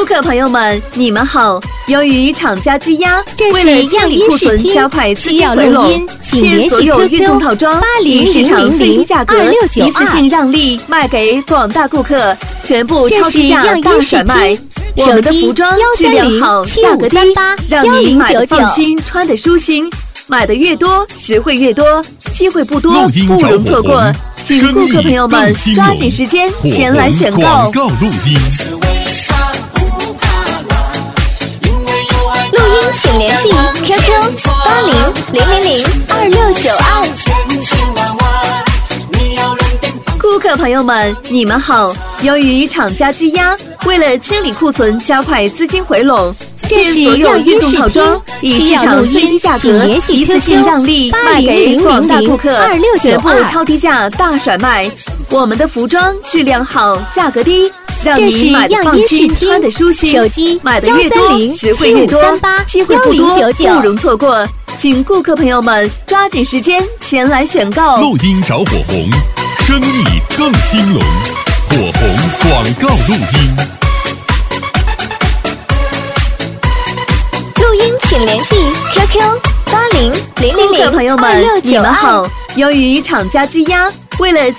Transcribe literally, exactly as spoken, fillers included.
顾客朋友们，你们好！由于厂家积压，为了清理库存，加快资金回笼，现所有运动套装以市场最低价格一次性让利卖给广大顾客，全部超低价大甩卖。我们的服装质量好，价格低，让你买的放心，穿的舒心。买的越多，实惠越多，机会不多，不容错过。请顾客朋友们抓紧时间前来选购。 广告录音。 录音请联系 Q Q 八零零零零二六九二。 顾客朋友们，你们好！由于厂家积压，为了清理库存，加快资金回笼，现所有运动套装以市场最低价格一次性让利卖给广大顾客，全部超低价大甩卖。我们的服装质量好，价格低，让你买的放心，穿的舒心。 手机买的越多，实惠越多，机会不多，不容错过。请顾客朋友们抓紧时间前来选购。 录音找火红，生意更兴隆。火红广告录音。 录音请联系 Q Q 八零零零零顾客朋友们，你们好！由于厂家积压，为了